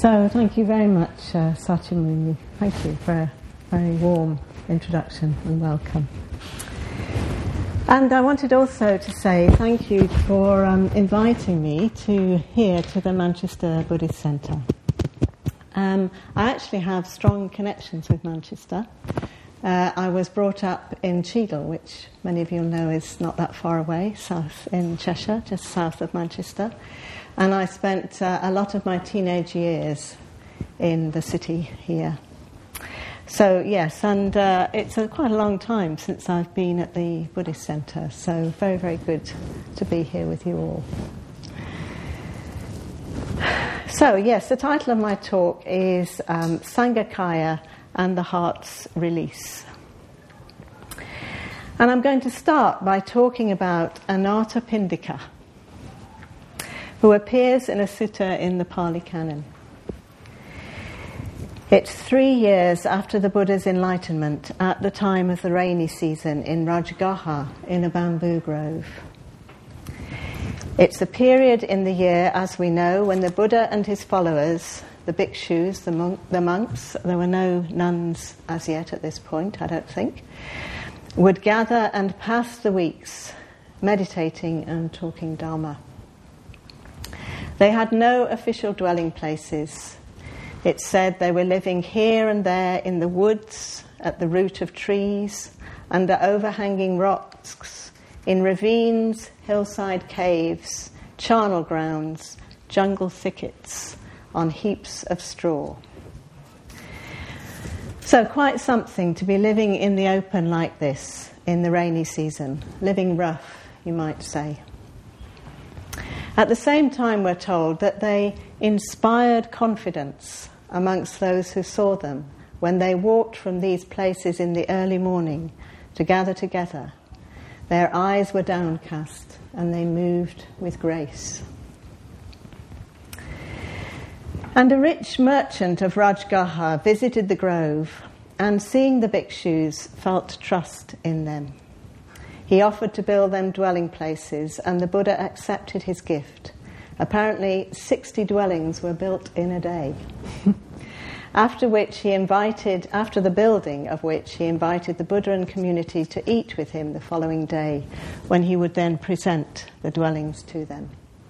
So thank you very much, Satyamuni. Thank you for a very warm introduction and welcome. And I wanted also to say thank you for inviting me to the Manchester Buddhist Centre. I actually have strong connections with Manchester. I was brought up in Cheadle, which many of you will know is not that far away, south in Cheshire, just south of Manchester. And I spent a lot of my teenage years in the city here. So yes, and it's quite a long time since I've been at the Buddhist Centre, so very, very good to be here with you all. So yes, the title of my talk is Sangakaya and the Heart's Release. And I'm going to start by talking about Anathapindika, who appears in a sutta in the Pali Canon. It's 3 years after the Buddha's enlightenment, at the time of the rainy season in Rajagaha, in a bamboo grove. It's a period in the year, as we know, when the Buddha and his followers, the bhikshus, the monks, there were no nuns as yet at this point, I don't think, would gather and pass the weeks meditating and talking Dharma. They had no official dwelling places. It said they were living here and there in the woods, at the root of trees, under overhanging rocks, in ravines, hillside caves, charnel grounds, jungle thickets, on heaps of straw. So quite something to be living in the open like this in the rainy season, living rough, you might say. At the same time, we're told that they inspired confidence amongst those who saw them when they walked from these places in the early morning to gather together. Their eyes were downcast and they moved with grace. And a rich merchant of Rajagaha visited the grove and, seeing the bhikshus, felt trust in them. He offered to build them dwelling places, and the Buddha accepted his gift. Apparently 60 dwellings were built in a day. After the building of which he invited the Buddha and community to eat with him the following day, when he would then present the dwellings to them.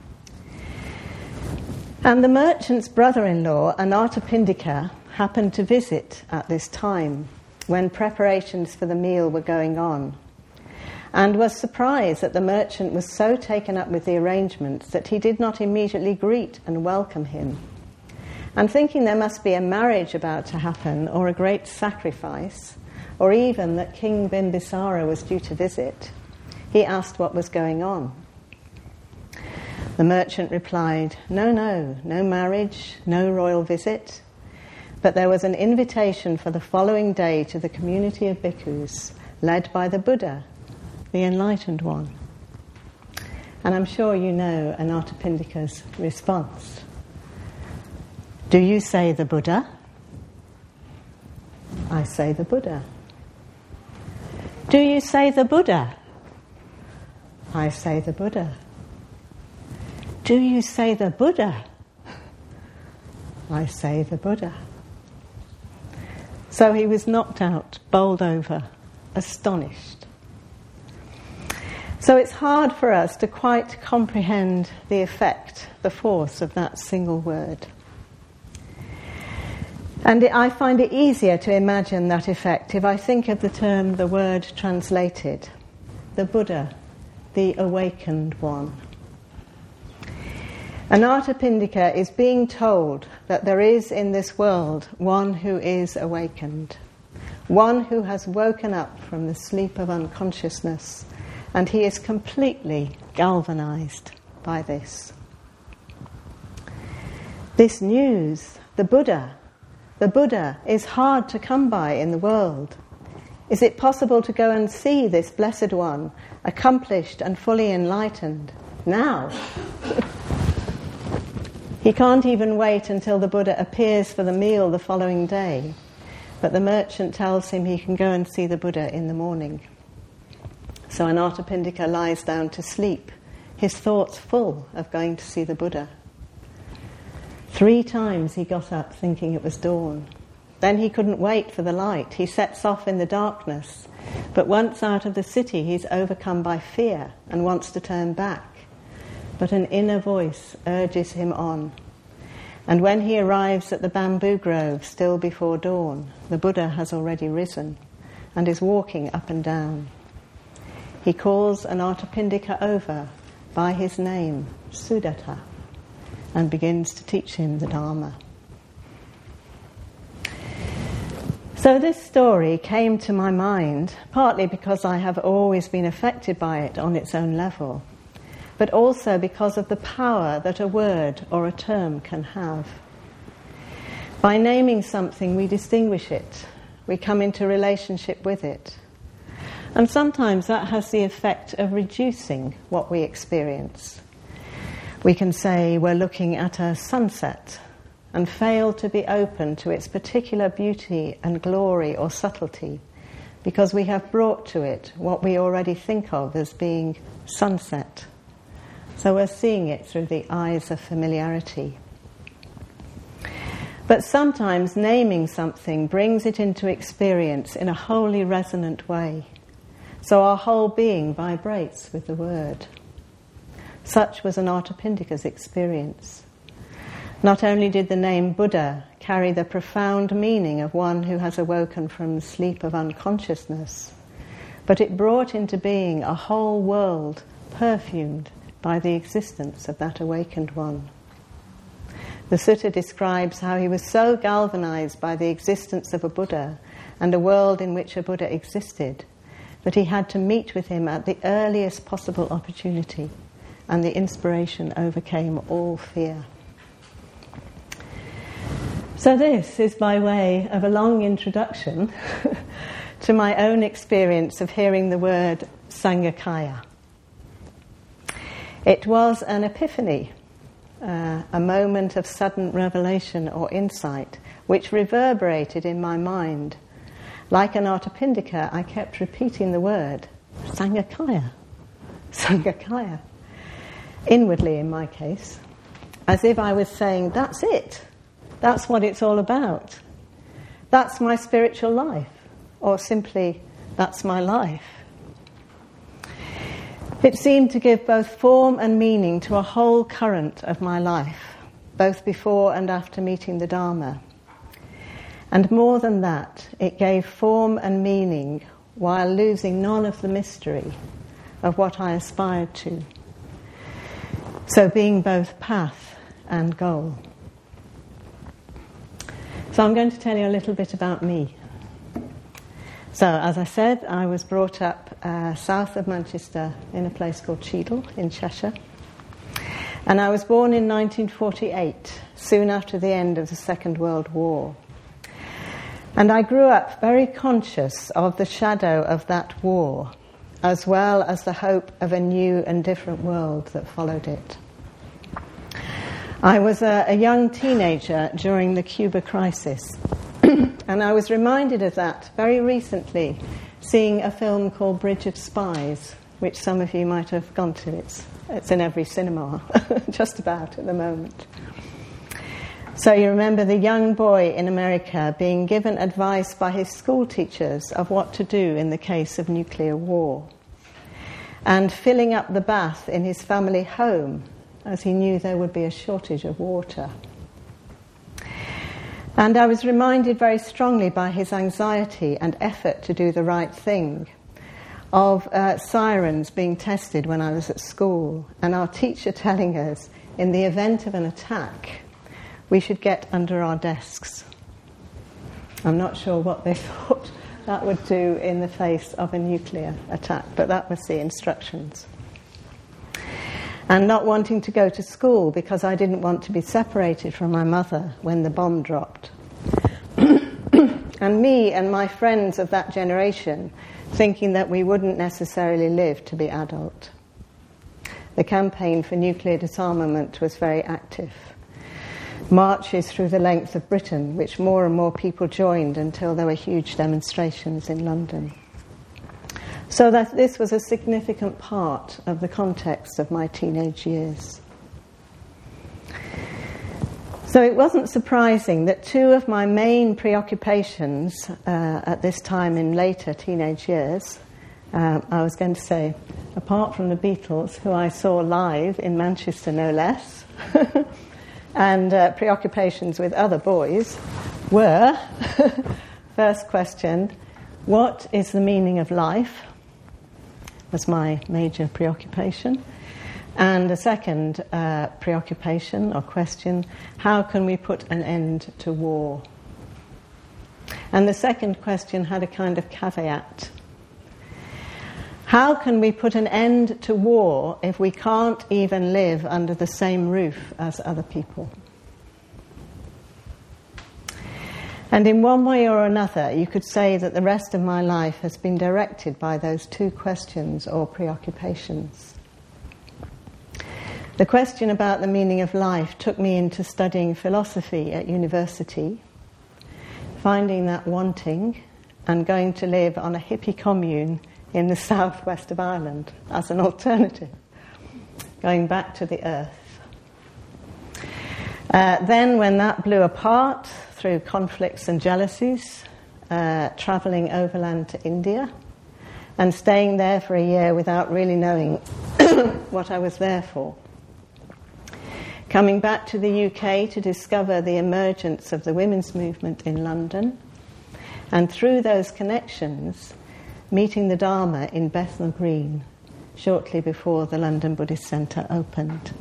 And the merchant's brother-in-law, Anathapindika, happened to visit at this time, when preparations for the meal were going on, and was surprised that the merchant was so taken up with the arrangements that he did not immediately greet and welcome him. And thinking there must be a marriage about to happen, or a great sacrifice, or even that King Bimbisara was due to visit, he asked what was going on. The merchant replied, no marriage, no royal visit, but there was an invitation for the following day to the community of bhikkhus, led by the Buddha, the enlightened one. And I'm sure you know Anathapindika's response. Do you say the Buddha? I say the Buddha. Do you say the Buddha? I say the Buddha. Do you say the Buddha? I say the Buddha. So he was knocked out, bowled over, astonished. So it's hard for us to quite comprehend the effect, the force of that single word. And I find it easier to imagine that effect if I think of the word translated, the Buddha, the awakened one. Anathapindika is being told that there is in this world one who is awakened, one who has woken up from the sleep of unconsciousness, and he is completely galvanized by this. This news, the Buddha is hard to come by in the world. Is it possible to go and see this blessed one, accomplished and fully enlightened, now? He can't even wait until the Buddha appears for the meal the following day, but the merchant tells him he can go and see the Buddha in the morning. So Anathapindika lies down to sleep, his thoughts full of going to see the Buddha. 3 times he got up thinking it was dawn. Then he couldn't wait for the light. He sets off in the darkness. But once out of the city, he's overcome by fear and wants to turn back. But an inner voice urges him on. And when he arrives at the bamboo grove, still before dawn, the Buddha has already risen and is walking up and down. He calls Anathapindika over by his name, Sudatta, and begins to teach him the Dharma. So this story came to my mind partly because I have always been affected by it on its own level, but also because of the power that a word or a term can have. By naming something, we distinguish it. We come into relationship with it. And sometimes that has the effect of reducing what we experience. We can say we're looking at a sunset and fail to be open to its particular beauty and glory or subtlety because we have brought to it what we already think of as being sunset. So we're seeing it through the eyes of familiarity. But sometimes naming something brings it into experience in a wholly resonant way. So our whole being vibrates with the word. Such was Anathapindika's experience. Not only did the name Buddha carry the profound meaning of one who has awoken from the sleep of unconsciousness, but it brought into being a whole world perfumed by the existence of that awakened one. The sutta describes how he was so galvanized by the existence of a Buddha and a world in which a Buddha existed that he had to meet with him at the earliest possible opportunity, and the inspiration overcame all fear. So this is by way of a long introduction to my own experience of hearing the word Sangakaya. It was an epiphany, a moment of sudden revelation or insight, which reverberated in my mind. Like Anathapindika, I kept repeating the word, Sangakaya, Sangakaya, inwardly in my case, as if I was saying, that's it. That's what it's all about. That's my spiritual life. Or simply, that's my life. It seemed to give both form and meaning to a whole current of my life, both before and after meeting the Dharma. And more than that, it gave form and meaning while losing none of the mystery of what I aspired to. So being both path and goal. So I'm going to tell you a little bit about me. So, as I said, I was brought up south of Manchester in a place called Cheadle in Cheshire. And I was born in 1948, soon after the end of the Second World War. And I grew up very conscious of the shadow of that war, as well as the hope of a new and different world that followed it. I was a young teenager during the Cuba crisis, and I was reminded of that very recently, seeing a film called Bridge of Spies, which some of you might have gone to. It's in every cinema, just about at the moment. So you remember the young boy in America being given advice by his school teachers of what to do in the case of nuclear war, and filling up the bath in his family home, as he knew there would be a shortage of water. And I was reminded very strongly by his anxiety and effort to do the right thing of sirens being tested when I was at school, and our teacher telling us, in the event of an attack, we should get under our desks. I'm not sure what they thought that would do in the face of a nuclear attack, but that was the instructions. And not wanting to go to school because I didn't want to be separated from my mother when the bomb dropped. And me and my friends of that generation thinking that we wouldn't necessarily live to be adult. The campaign for nuclear disarmament was very active. Marches through the length of Britain, which more and more people joined until there were huge demonstrations in London. So that this was a significant part of the context of my teenage years. So it wasn't surprising that two of my main preoccupations at this time in later teenage years, I was going to say, apart from the Beatles, who I saw live in Manchester no less, and preoccupations with other boys, were, first question, what is the meaning of life? Was my major preoccupation. And the second preoccupation or question, how can we put an end to war? And the second question had a kind of caveat. How can we put an end to war if we can't even live under the same roof as other people? And in one way or another, you could say that the rest of my life has been directed by those two questions or preoccupations. The question about the meaning of life took me into studying philosophy at university, finding that wanting, and going to live on a hippie commune in the southwest of Ireland as an alternative, going back to the earth. Then when that blew apart through conflicts and jealousies, travelling overland to India and staying there for a year without really knowing what I was there for. Coming back to the UK to discover the emergence of the women's movement in London, and through those connections, meeting the Dharma in Bethnal Green shortly before the London Buddhist Centre opened.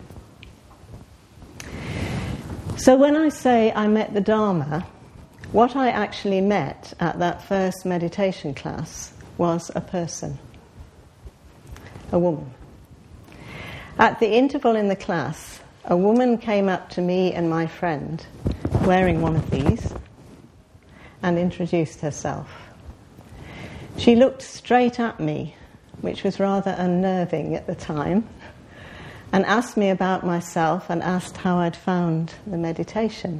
So when I say I met the Dharma, what I actually met at that first meditation class was a person, a woman. At the interval in the class, a woman came up to me and my friend, wearing one of these, and introduced herself. She looked straight at me, which was rather unnerving at the time, and asked me about myself and asked how I'd found the meditation.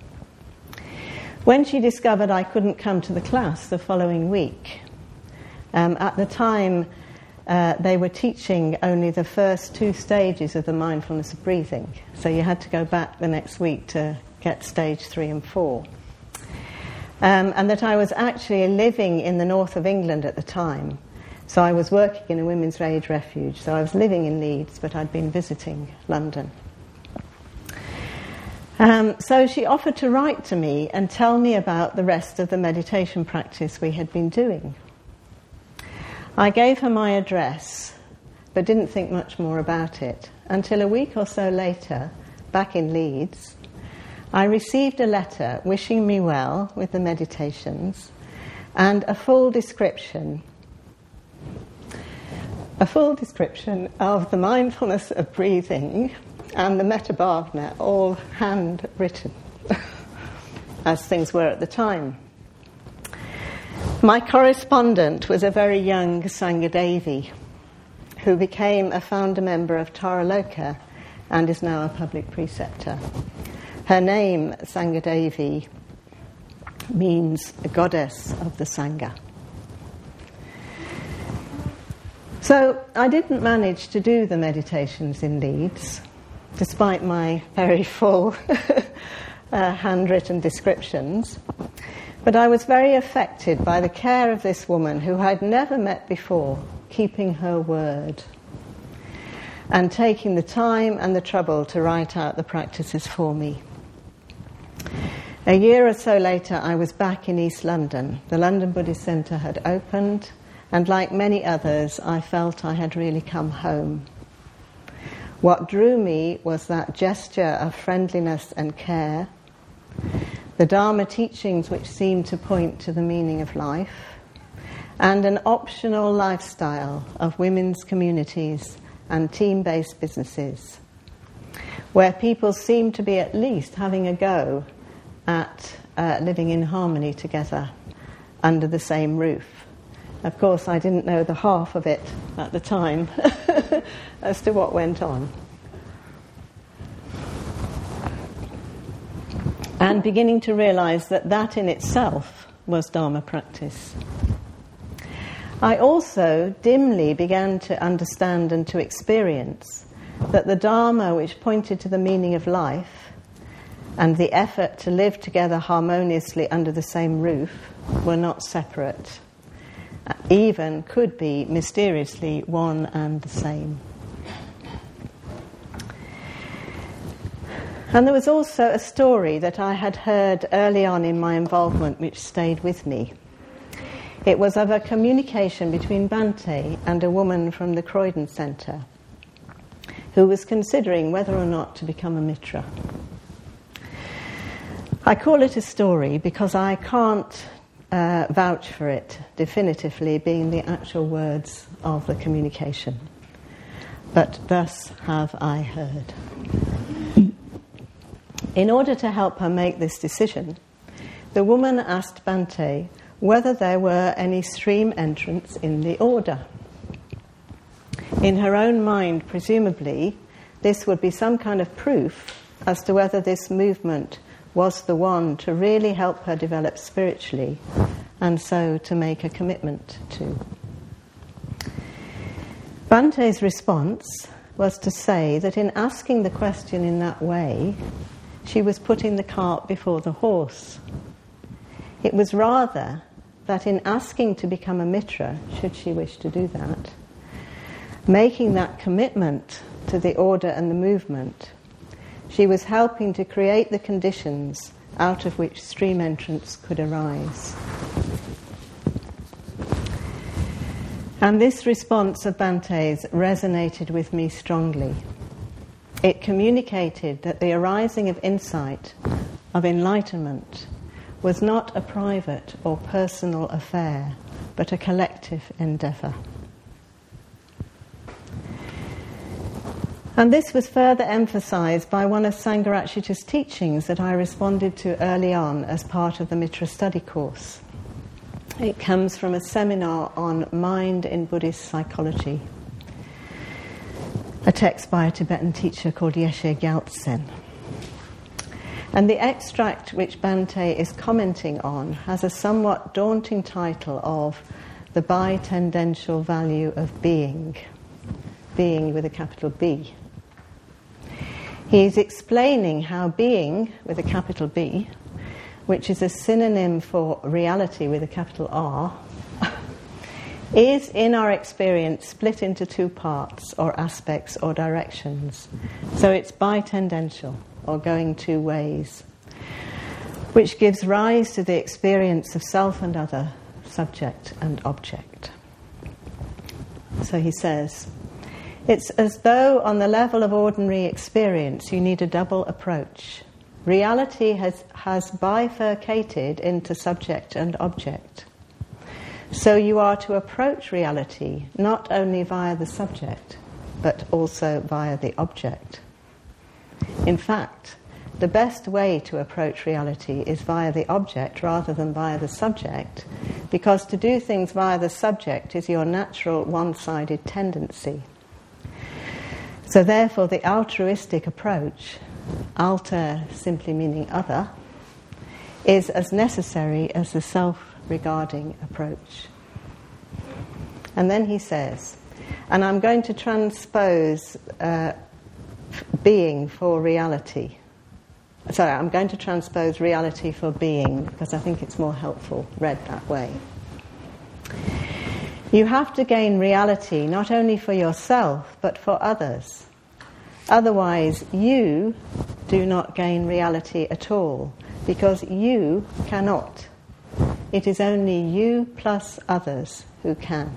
When she discovered I couldn't come to the class the following week, at the time they were teaching only the first two stages of the mindfulness of breathing, so you had to go back the next week to get stage 3 and 4. And that I was actually living in the north of England at the time. So I was working in a women's aid refuge. So I was living in Leeds, but I'd been visiting London. So she offered to write to me and tell me about the rest of the meditation practice we had been doing. I gave her my address, but didn't think much more about it, until a week or so later, back in Leeds, I received a letter wishing me well with the meditations and a full description of the mindfulness of breathing and the Metta Bhavana, all handwritten, as things were at the time. My correspondent was a very young Sangha Devi, who became a founder member of Tara Loka and is now a public preceptor. Her name, Sangha Devi, means a goddess of the Sangha. So I didn't manage to do the meditations in Leeds, despite my very full handwritten descriptions. But I was very affected by the care of this woman who I'd never met before, keeping her word and taking the time and the trouble to write out the practices for me. A year or so later, I was back in East London. The London Buddhist Centre had opened, and like many others, I felt I had really come home. What drew me was that gesture of friendliness and care, the Dharma teachings which seemed to point to the meaning of life, and an optional lifestyle of women's communities and team-based businesses, where people seemed to be at least having a go at living in harmony together under the same roof. Of course, I didn't know the half of it at the time as to what went on. And beginning to realise that that in itself was Dharma practice. I also dimly began to understand and to experience that the Dharma which pointed to the meaning of life and the effort to live together harmoniously under the same roof were not separate, even could be mysteriously one and the same. And there was also a story that I had heard early on in my involvement which stayed with me. It was of a communication between Bhante and a woman from the Croydon Centre who was considering whether or not to become a mitra. I call it a story because I can't vouch for it definitively being the actual words of the communication. But thus have I heard. In order to help her make this decision, the woman asked Bhante whether there were any stream entrants in the order. In her own mind, presumably, this would be some kind of proof as to whether this movement was the one to really help her develop spiritually, and so to make a commitment to. Bhante's response was to say that in asking the question in that way, she was putting the cart before the horse. It was rather that in asking to become a mitra, should she wish to do that, making that commitment to the order and the movement, she was helping to create the conditions out of which stream entrance could arise. And this response of Bhante's resonated with me strongly. It communicated that the arising of insight, of enlightenment, was not a private or personal affair, but a collective endeavour. And this was further emphasised by one of Sangharakshita's teachings that I responded to early on as part of the Mitra study course. It comes from a seminar on mind in Buddhist psychology, a text by a Tibetan teacher called Yeshe Gyaltsen. And the extract which Bhante is commenting on has a somewhat daunting title of The Bitendential Value of Being, being with a capital B. He's explaining how being, with a capital B, which is a synonym for reality with a capital R, is in our experience split into two parts or aspects or directions. So it's bitendential, or going two ways, which gives rise to the experience of self and other, subject and object. So he says, it's as though on the level of ordinary experience you need a double approach. Reality has bifurcated into subject and object. So you are to approach reality not only via the subject, but also via the object. In fact, the best way to approach reality is via the object rather than via the subject, because to do things via the subject is your natural one-sided tendency. So therefore the altruistic approach, alter simply meaning other, is as necessary as the self-regarding approach. And then he says, and I'm going to transpose being for reality. Sorry, I'm going to transpose reality for being because I think it's more helpful read that way. You have to gain reality not only for yourself but for others. Otherwise, you do not gain reality at all because you cannot. It is only you plus others who can.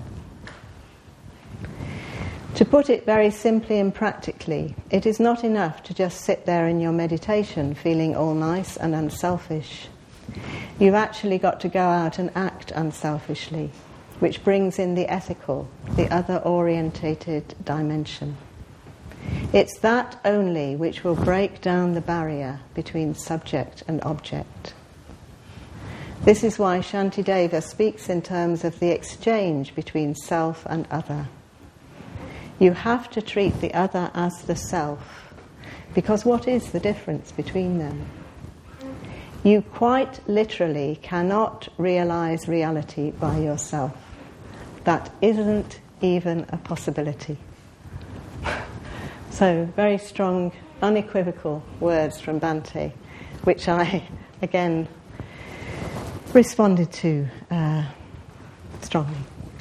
To put it very simply and practically, it is not enough to just sit there in your meditation feeling all nice and unselfish. You've actually got to go out and act unselfishly, which brings in the ethical, the other-orientated dimension. It's that only which will break down the barrier between subject and object. This is why Shantideva speaks in terms of the exchange between self and other. You have to treat the other as the self, because what is the difference between them? You quite literally cannot realize reality by yourself. That isn't even a possibility. So, very strong, unequivocal words from Bhante. which I, again, responded to strongly.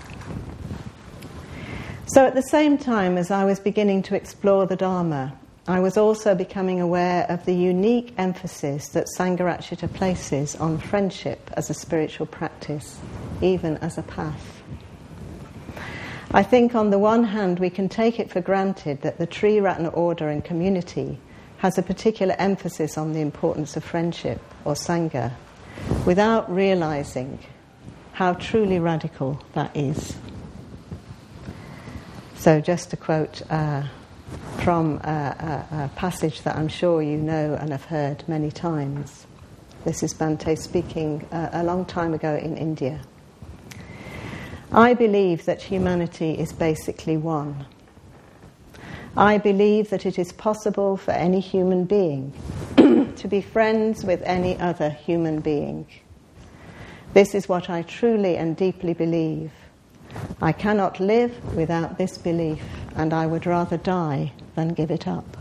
So at the same time as I was beginning to explore the Dharma, I was also becoming aware of the unique emphasis that Sangharakshita places on friendship as a spiritual practice, even as a path. I think on the one hand we can take it for granted that the Triratna order and community has a particular emphasis on the importance of friendship or Sangha, without realizing how truly radical that is. So just to quote from a passage that I'm sure you know and have heard many times. This is Bhante speaking a long time ago in India. I believe that humanity is basically one. I believe that it is possible for any human being to be friends with any other human being. This is what I truly and deeply believe. I cannot live without this belief, and I would rather die than give it up.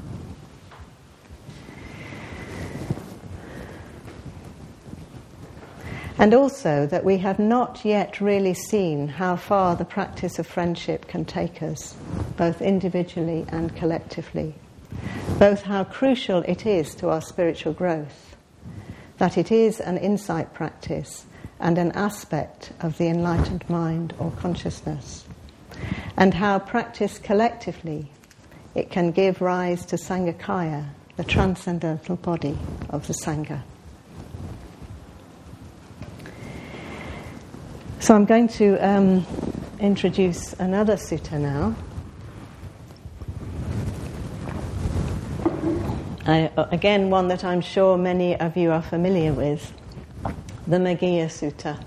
And also that we have not yet really seen how far the practice of friendship can take us, both individually and collectively, both how crucial it is to our spiritual growth, that it is an insight practice and an aspect of the enlightened mind or consciousness, and how practiced collectively it can give rise to Sangakaya, the transcendental body of the Sangha. So I'm going to introduce another sutta now. Again, one that I'm sure many of you are familiar with, the Maggiya Sutta.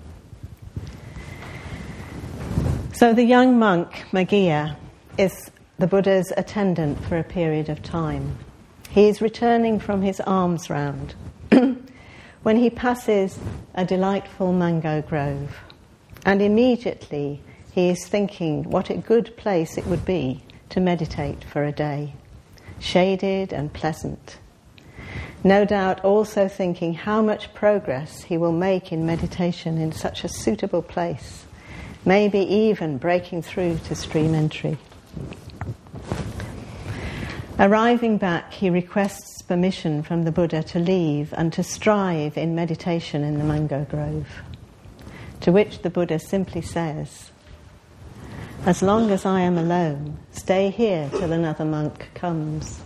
So the young monk, Maggiya, is the Buddha's attendant for a period of time. He is returning from his alms round when he passes a delightful mango grove, and immediately he is thinking what a good place it would be to meditate for a day, shaded and pleasant. No doubt also thinking how much progress he will make in meditation in such a suitable place, maybe even breaking through to stream entry. Arriving back, he requests permission from the Buddha to leave and to strive in meditation in the mango grove, to which the Buddha simply says, "As long as I am alone, stay here till another monk comes."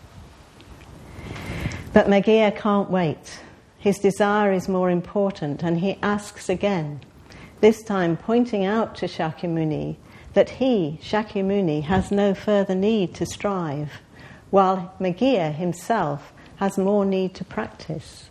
But Maggiya can't wait. His desire is more important, and he asks again, this time pointing out to Shakyamuni that he, Shakyamuni, has no further need to strive, while Maggiya himself has more need to practice.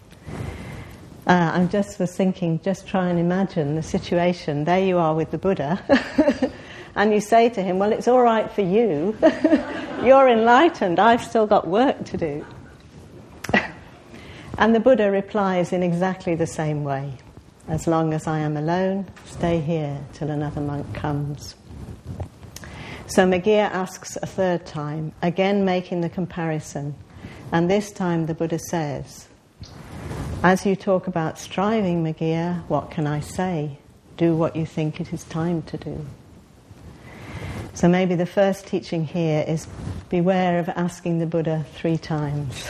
I just was thinking, just try and imagine the situation. There you are with the Buddha, and you say to him, well, it's all right for you. You're enlightened. I've still got work to do. And the Buddha replies in exactly the same way. As long as I am alone, stay here till another monk comes. So Maggiya asks a third time, again making the comparison. And this time the Buddha says, as you talk about striving, Maggiya, what can I say? Do what you think it is time to do. So maybe the first teaching here is beware of asking the Buddha 3 times.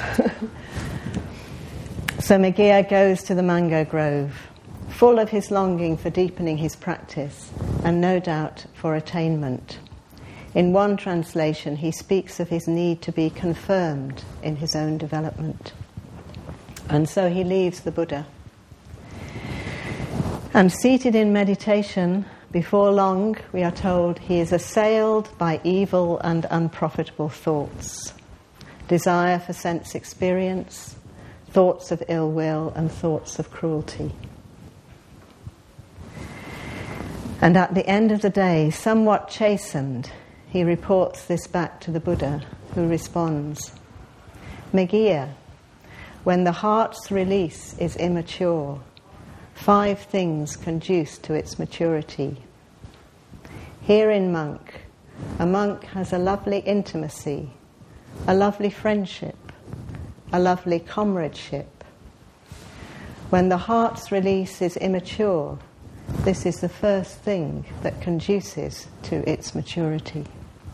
So Maggiya goes to the mango grove, full of his longing for deepening his practice, and no doubt for attainment. In one translation, he speaks of his need to be confirmed in his own development. And so he leaves the Buddha. And seated in meditation, before long, we are told, he is assailed by evil and unprofitable thoughts, desire for sense experience, thoughts of ill will, and thoughts of cruelty. And at the end of the day, somewhat chastened, he reports this back to the Buddha, who responds, Maggiya, when the heart's release is immature, 5 things conduce to its maturity. Herein, monk, a monk has a lovely intimacy, a lovely friendship, a lovely comradeship. When the heart's release is immature, this is the first thing that conduces to its maturity.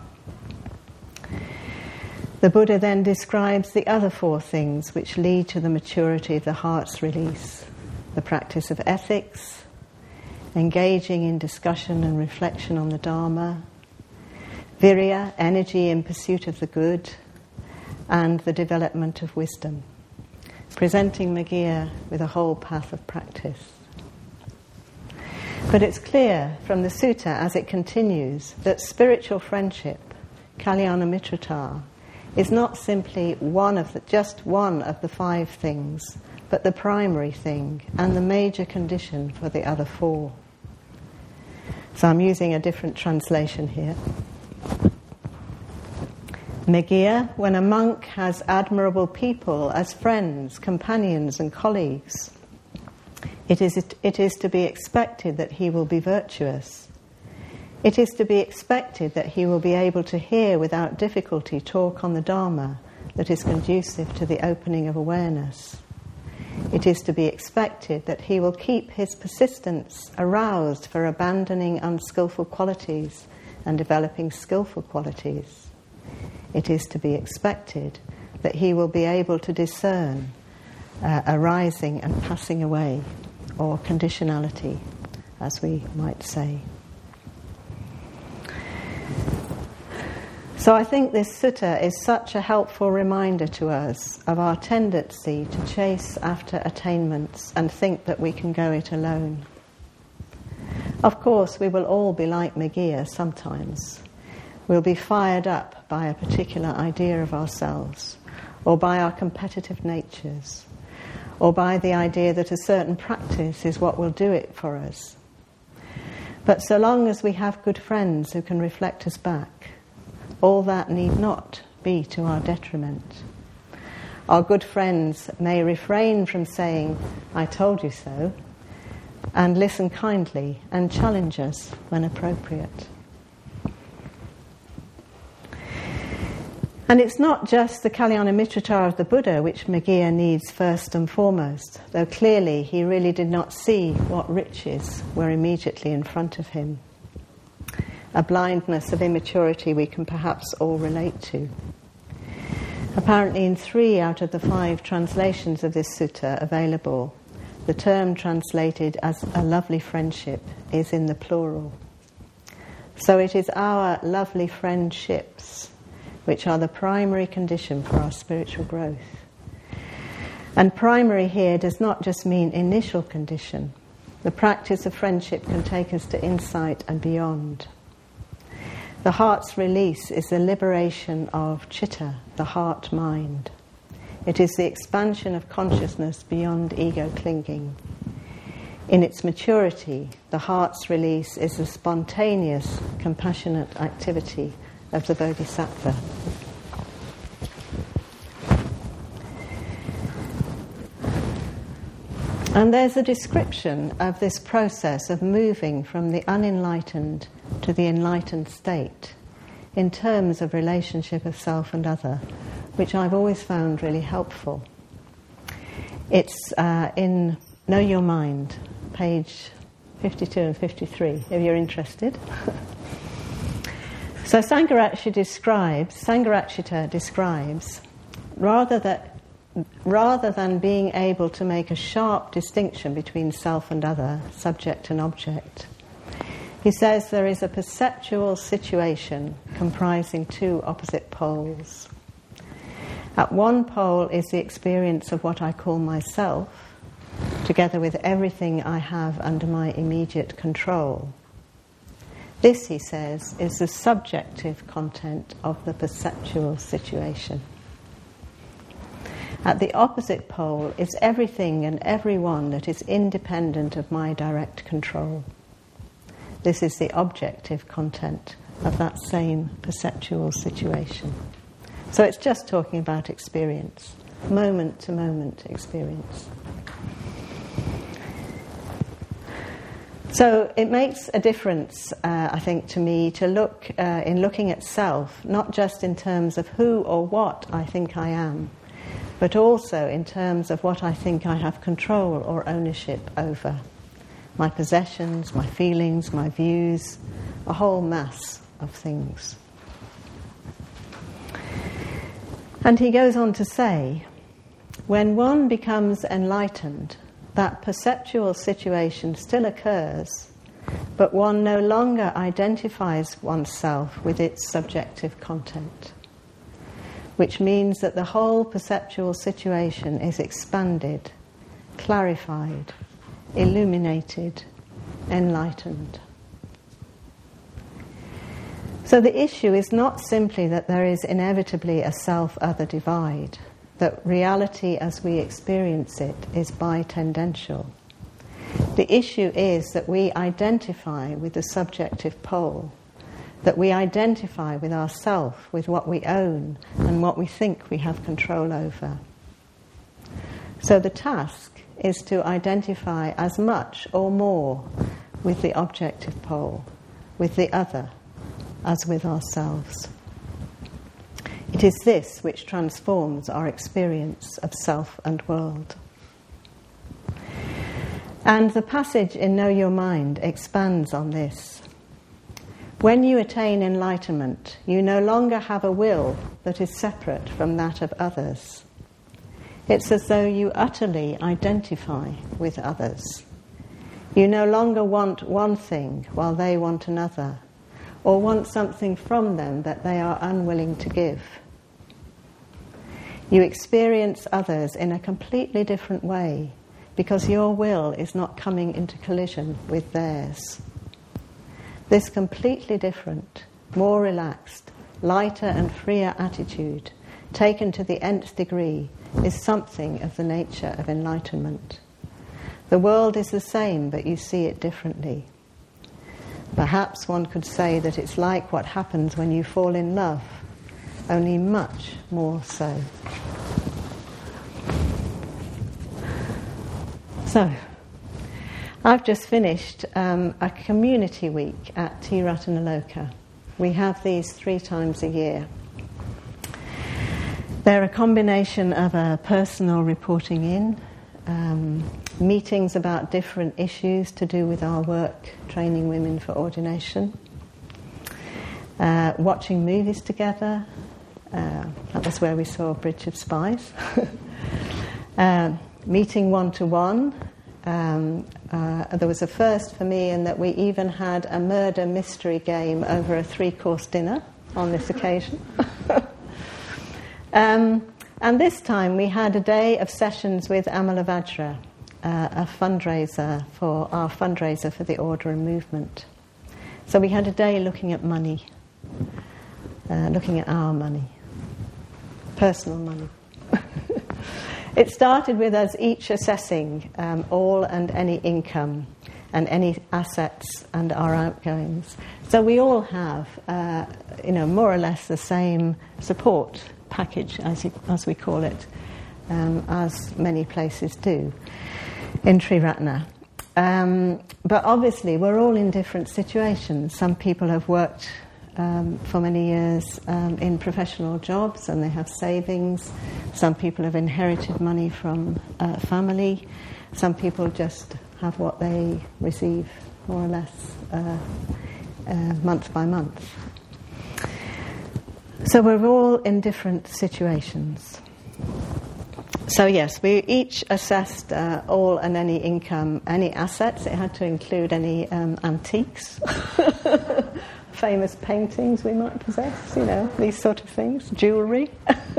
The Buddha then describes the other four things which lead to the maturity of the heart's release: the practice of ethics, engaging in discussion and reflection on the Dharma, virya, energy in pursuit of the good, and the development of wisdom, presenting Maggia with a whole path of practice. But it's clear from the sutta as it continues that spiritual friendship, Kalyana Mitrata, is not simply just one of the five things, but the primary thing and the major condition for the other four. So I'm using a different translation here. Maggia, when a monk has admirable people as friends, companions and colleagues, it is to be expected that he will be virtuous. It is to be expected that he will be able to hear without difficulty talk on the Dharma that is conducive to the opening of awareness. It is to be expected that he will keep his persistence aroused for abandoning unskillful qualities and developing skillful qualities. It is to be expected that he will be able to discern arising and passing away, or conditionality, as we might say. So I think this sutta is such a helpful reminder to us of our tendency to chase after attainments and think that we can go it alone. Of course, we will all be like Maggia sometimes. We'll be fired up by a particular idea of ourselves, or by our competitive natures, or by the idea that a certain practice is what will do it for us. But so long as we have good friends who can reflect us back, all that need not be to our detriment. Our good friends may refrain from saying, "I told you so," and listen kindly and challenge us when appropriate. And it's not just the Kalyana Mitrata of the Buddha which Maggia needs first and foremost, though clearly he really did not see what riches were immediately in front of him. A blindness of immaturity we can perhaps all relate to. Apparently in 3 out of the 5 translations of this sutta available, the term translated as a lovely friendship is in the plural. So it is our lovely friendships which are the primary condition for our spiritual growth. And primary here does not just mean initial condition. The practice of friendship can take us to insight and beyond. The heart's release is the liberation of citta, the heart-mind. It is the expansion of consciousness beyond ego clinging. In its maturity, the heart's release is the spontaneous, compassionate activity of the Bodhisattva. And there's a description of this process of moving from the unenlightened to the enlightened state in terms of relationship of self and other, which I've always found really helpful. It's in Know Your Mind, page 52 and 53, if you're interested. So Sangharakshita describes, rather than being able to make a sharp distinction between self and other, subject and object, he says there is a perceptual situation comprising 2 opposite poles. At one pole is the experience of what I call myself, together with everything I have under my immediate control. This, he says, is the subjective content of the perceptual situation. At the opposite pole is everything and everyone that is independent of my direct control. This is the objective content of that same perceptual situation. So it's just talking about experience, moment-to-moment experience. So it makes a difference, I think, to me, to look in looking at self, not just in terms of who or what I think I am, but also in terms of what I think I have control or ownership over. My possessions, my feelings, my views, a whole mass of things. And he goes on to say, when one becomes enlightened, that perceptual situation still occurs, but one no longer identifies oneself with its subjective content, which means that the whole perceptual situation is expanded, clarified, illuminated, enlightened. So the issue is not simply that there is inevitably a self-other divide, that reality as we experience it is bitendential. The issue is that we identify with the subjective pole, that we identify with ourself, with what we own and what we think we have control over. So the task is to identify as much or more with the objective pole, with the other, as with ourselves. It is this which transforms our experience of self and world. And the passage in Know Your Mind expands on this. When you attain enlightenment, you no longer have a will that is separate from that of others. It's as though you utterly identify with others. You no longer want one thing while they want another, or want something from them that they are unwilling to give. You experience others in a completely different way because your will is not coming into collision with theirs. This completely different, more relaxed, lighter and freer attitude, taken to the nth degree, is something of the nature of enlightenment. The world is the same, but you see it differently. Perhaps one could say that it's like what happens when you fall in love, only much more so. So, I've just finished a community week at T. Ratanaloka. We have these 3 times a year. They're a combination of a personal reporting in, meetings about different issues to do with our work training women for ordination, watching movies together. That was where we saw Bridge of Spies. Meeting one-to-one. There was a first for me in that we even had a murder mystery game over a 3-course dinner on this occasion. And this time we had a day of sessions with Amala Vajra, a fundraiser for our fundraiser for the Order and Movement. So we had a day looking at money, looking at our money, personal money. It started with us each assessing all and any income and any assets and our outgoings. So we all have, more or less the same support package, as we call it, as many places do in Triratna. But obviously we're all in different situations. Some people have worked for many years in professional jobs and they have savings. Some people have inherited money from family. Some people just have what they receive more or less month by month. So we're all in different situations. So yes, we each assessed all and any income, any assets. It had to include any antiques, famous paintings we might possess, these sort of things, jewellery.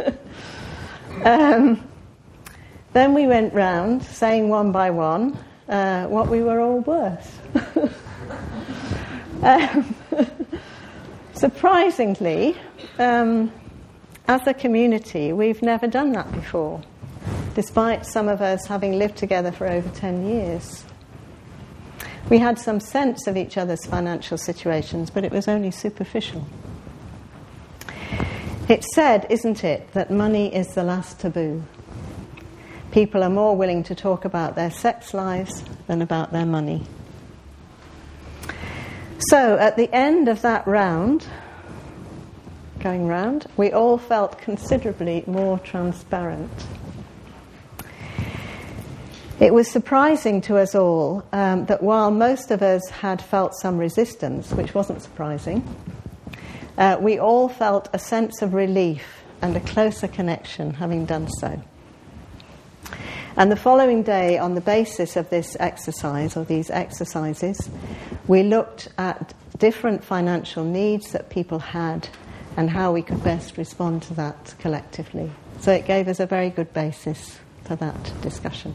Then we went round saying one by one what we were all worth. Surprisingly, as a community, we've never done that before, despite some of us having lived together for over 10 years. We had some sense of each other's financial situations, but it was only superficial. It's said, isn't it, that money is the last taboo. People are more willing to talk about their sex lives than about their money. So at the end of that round, going round, we all felt considerably more transparent. It was surprising to us all that while most of us had felt some resistance, which wasn't surprising, we all felt a sense of relief and a closer connection having done so. And the following day, on the basis of this exercise, or these exercises, we looked at different financial needs that people had and how we could best respond to that collectively. So it gave us a very good basis for that discussion.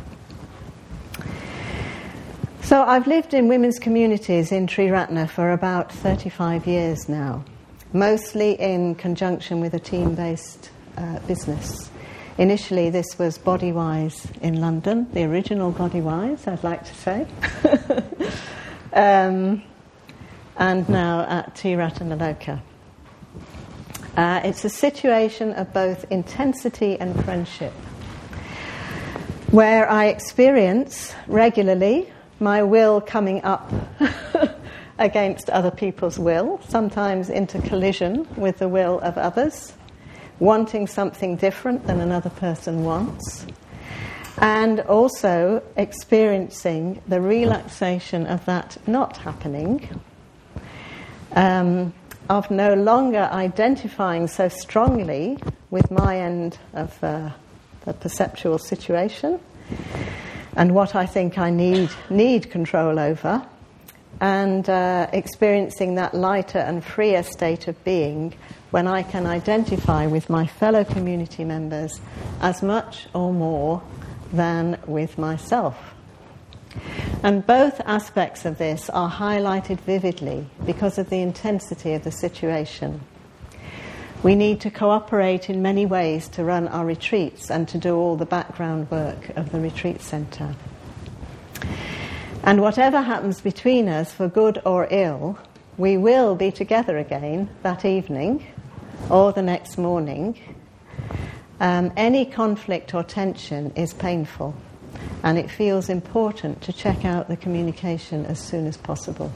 So I've lived in women's communities in Triratna for about 35 years now, mostly in conjunction with a team-based business. Initially, this was Bodywise in London, the original Bodywise, I'd like to say, and now at Triratna. It's a situation of both intensity and friendship, where I experience regularly my will coming up against other people's will, sometimes into collision with the will of others, wanting something different than another person wants, and also experiencing the relaxation of that not happening, of no longer identifying so strongly with my end of the perceptual situation and what I think I need control over, and experiencing that lighter and freer state of being when I can identify with my fellow community members as much or more than with myself. And both aspects of this are highlighted vividly because of the intensity of the situation. We need to cooperate in many ways to run our retreats and to do all the background work of the retreat centre. And whatever happens between us, for good or ill, we will be together again that evening or the next morning. Any conflict or tension is painful, and it feels important to check out the communication as soon as possible.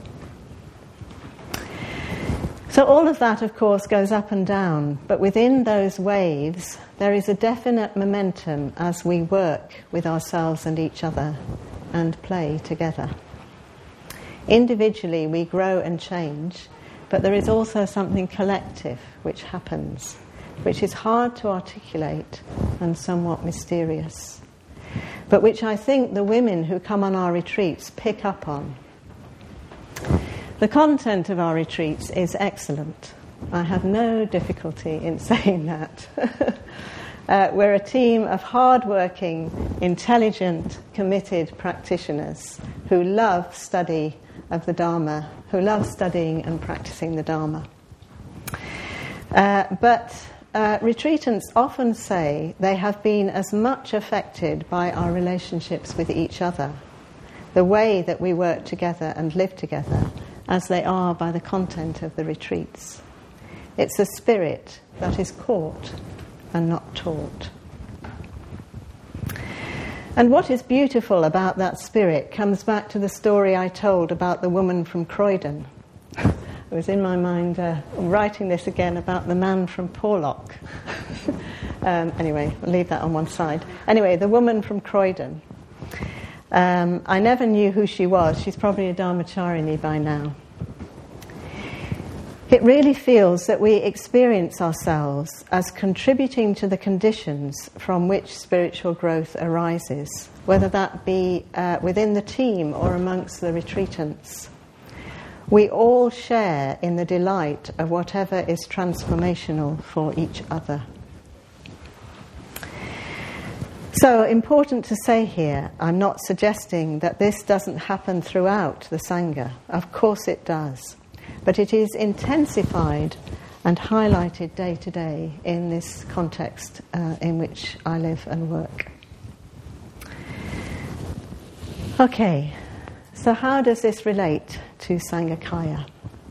So all of that, of course, goes up and down, but within those waves there is a definite momentum as we work with ourselves and each other and play together. Individually we grow and change, but there is also something collective which happens, which is hard to articulate and somewhat mysterious, but which I think the women who come on our retreats pick up on. The content of our retreats is excellent. I have no difficulty in saying that. We're a team of hard-working, intelligent, committed practitioners who love study of the Dharma, who love studying and practicing the Dharma. But retreatants often say they have been as much affected by our relationships with each other, the way that we work together and live together, as they are by the content of the retreats. It's a spirit that is caught and not taught. And what is beautiful about that spirit comes back to the story I told about the woman from Croydon. It was in my mind writing this again about the man from Porlock. Anyway, I'll leave that on one side. Anyway, the woman from Croydon. I never knew who she was. She's probably a Dharmacharini by now. It really feels that we experience ourselves as contributing to the conditions from which spiritual growth arises, whether that be within the team or amongst the retreatants. We all share in the delight of whatever is transformational for each other. So, important to say here, I'm not suggesting that this doesn't happen throughout the Sangha. Of course it does. But it is intensified and highlighted day to day in this context in which I live and work. Okay, so how does this relate to Sangakaya?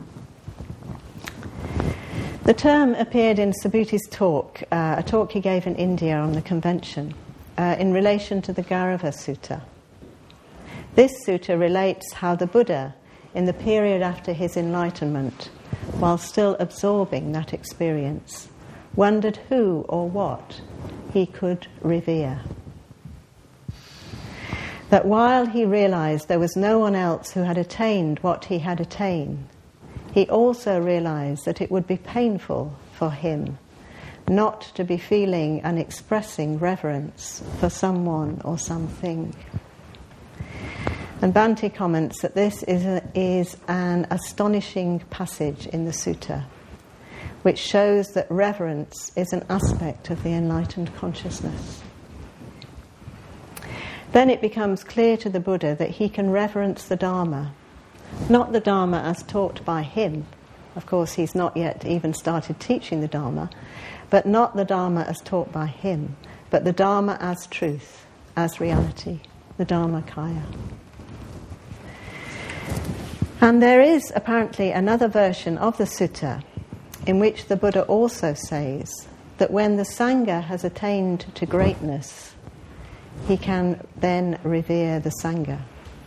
The term appeared in Subhuti's talk, a talk he gave in India on the convention, in relation to the Gaurava Sutta. This sutta relates how the Buddha, in the period after his enlightenment, while still absorbing that experience, wondered who or what he could revere. that while he realized there was no one else who had attained what he had attained, he also realized that it would be painful for him not to be feeling and expressing reverence for someone or something. And Bhante comments that this is an astonishing passage in the sutta, which shows that reverence is an aspect of the enlightened consciousness. Then it becomes clear to the Buddha that he can reverence the Dharma, not the Dharma as taught by him. Of course, he's not yet even started teaching the Dharma, but not the Dharma as taught by him, but the Dharma as truth, as reality, the Dharmakaya. And there is apparently another version of the sutta in which the Buddha also says that when the Sangha has attained to greatness, he can then revere the Sangha.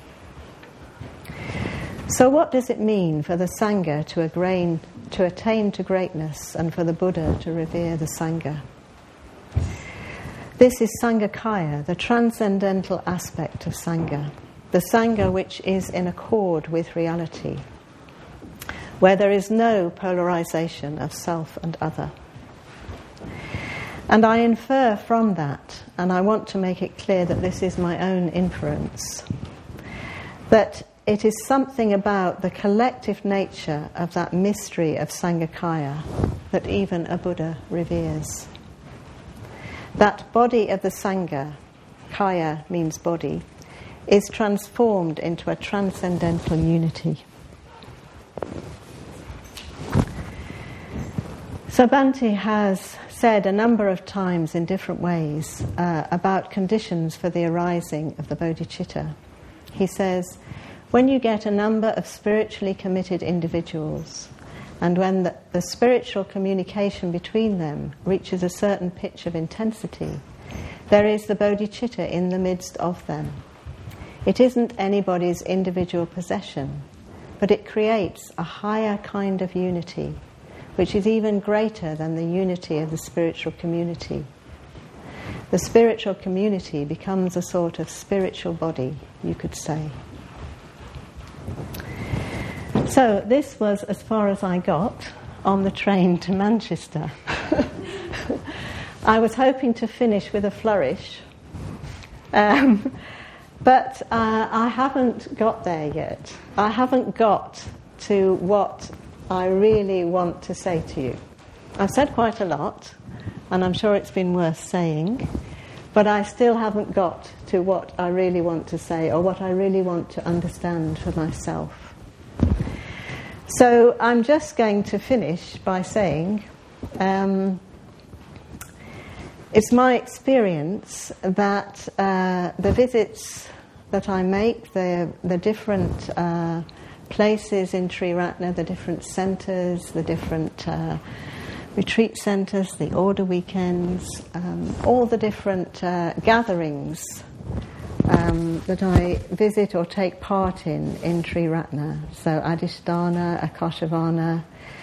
So what does it mean for the Sangha to attain to greatness and for the Buddha to revere the Sangha? This is Sangakaya, the transcendental aspect of Sangha, the Sangha which is in accord with reality, where there is no polarization of self and other. And I infer from that, and I want to make it clear that this is my own inference, that it is something about the collective nature of that mystery of Sangakaya that even a Buddha reveres. That body of the Sangha, Kaya means body, is transformed into a transcendental unity. So Bhante has said a number of times in different ways about conditions for the arising of the bodhicitta. He says, when you get a number of spiritually committed individuals, and when the spiritual communication between them reaches a certain pitch of intensity, there is the bodhicitta in the midst of them. It isn't anybody's individual possession, but it creates a higher kind of unity, which is even greater than the unity of the spiritual community. The spiritual community becomes a sort of spiritual body, you could say. So this was as far as I got on the train to Manchester. I was hoping to finish with a flourish, but I haven't got there yet. I haven't got to what I really want to say to you. I've said quite a lot, and I'm sure it's been worth saying, but I still haven't got to what I really want to say or what I really want to understand for myself. So I'm just going to finish by saying it's my experience that the visits that I make, the different places in Triratna, the different centres, the different retreat centres, the order weekends, all the different gatherings that I visit or take part in Triratna. So Adhisthana, Akashavana,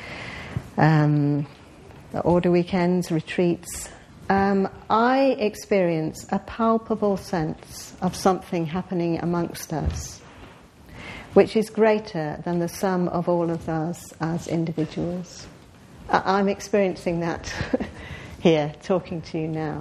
the order weekends, retreats. I experience a palpable sense of something happening amongst us, which is greater than the sum of all of us as individuals. I'm experiencing that here, talking to you now.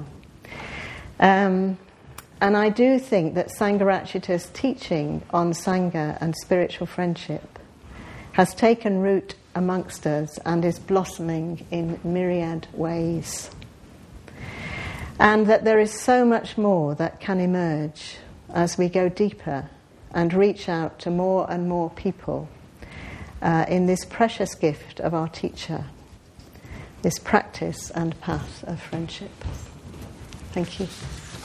And I do think that Sangharakshita's teaching on Sangha and spiritual friendship has taken root amongst us and is blossoming in myriad ways. And that there is so much more that can emerge as we go deeper and reach out to more and more people in this precious gift of our teacher, this practice and path of friendship. Thank you.